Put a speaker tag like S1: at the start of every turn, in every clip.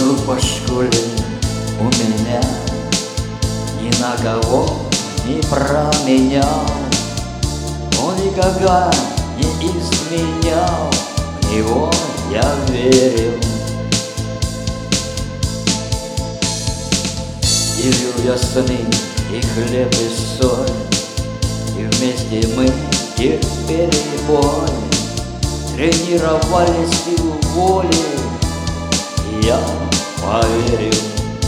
S1: друг по школе у меня ни на кого не променял. Он никогда не изменял, в него я верил. Делил я сны и хлеб и соль, и вместе мы терпели боль. Тренировали силу воли, и я поверил.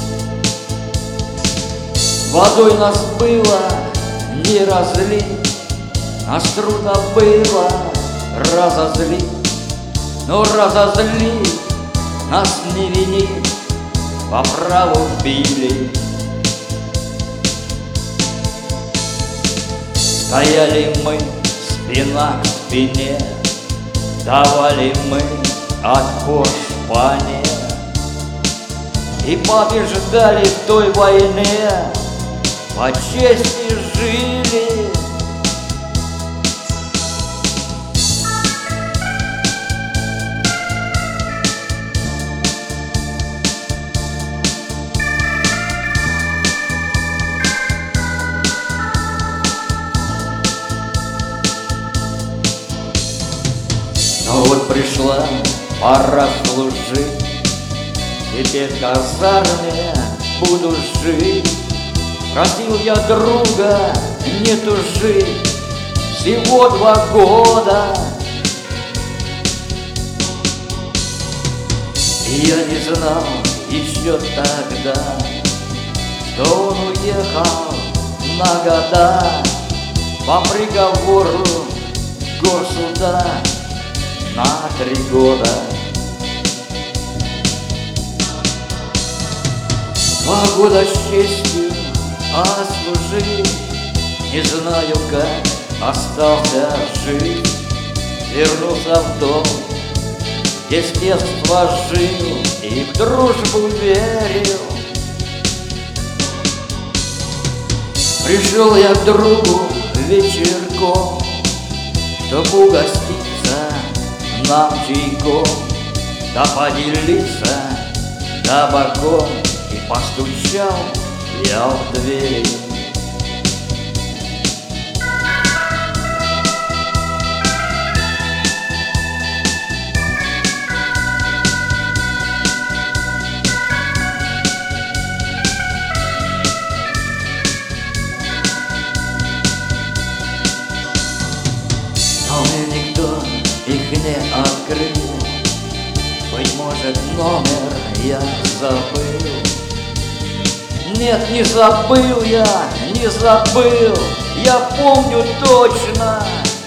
S1: Водой нас было не разлить, нас трудно было разозлить, но разозлить нас не винить, по праву били. Стояли мы спина к спине, давали мы отпор шпане и побеждали в той войне, по чести жили. Но вот пришла пора служить, теперь в казарме буду жить. Просил я друга не тужить, всего 2 года. И я не знал еще тогда, что он уехал на года по приговору горсуда на 3 года. 2 года с честью отслужить, не знаю, как остался жив. Вернулся в дом, где с детства жил и в дружбу верил. Пришел я к другу вечерком, чтоб угоститься нам чайком, да поделиться табаком. И постучал я в двери. Но мне никто их не открыл, быть может, номер я забыл. Нет, не забыл я, не забыл, я помню точно.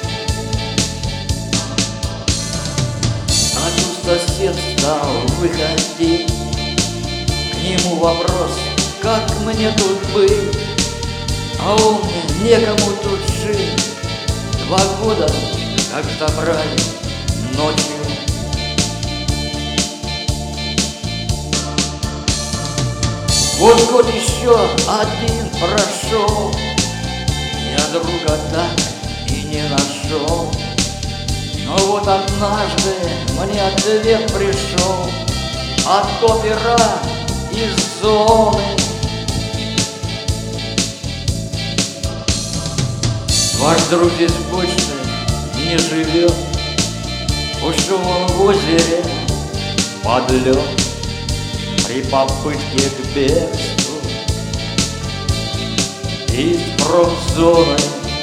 S1: А тут сосед стал выходить, к нему вопрос, как мне тут быть, а он мне некому тут жить. 2 года, как забрали ночью. Вот год еще 1 прошел, я друга так и не нашел. Но вот однажды мне ответ пришел от опера из зоны. Ваш друг здесь больше не живет, ушел он в озере под лед. При попытке к бегству из промзоны.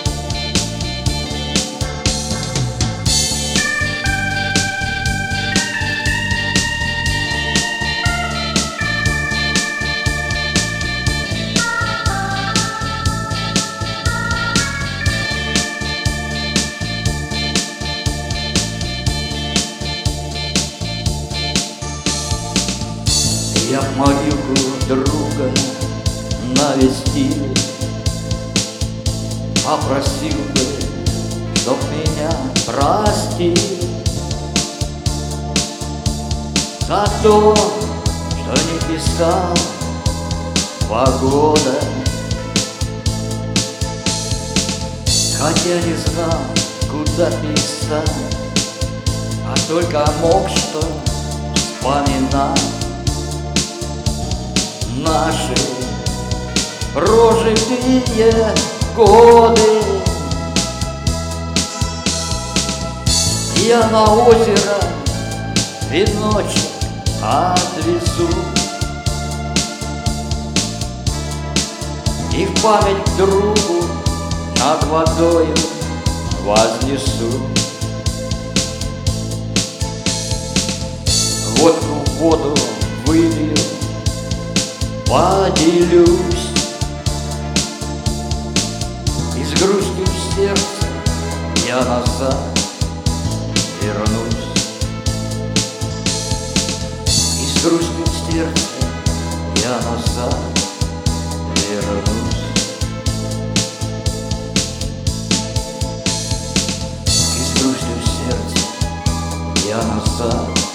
S1: Я в могилку друга навестил, попросил бы, чтоб меня простил за то, что не писал 2 года, хотя не знал, куда писать, а только мог что вспоминать. наши прожитые годы. Я на озеро веночек отвезу и в память к другу над водою вознесу. Водку в воду вылью, поделюсь, и с грустью в сердце я назад вернусь. И с грустью в сердце я назад вернусь. И с грустью в сердце я назад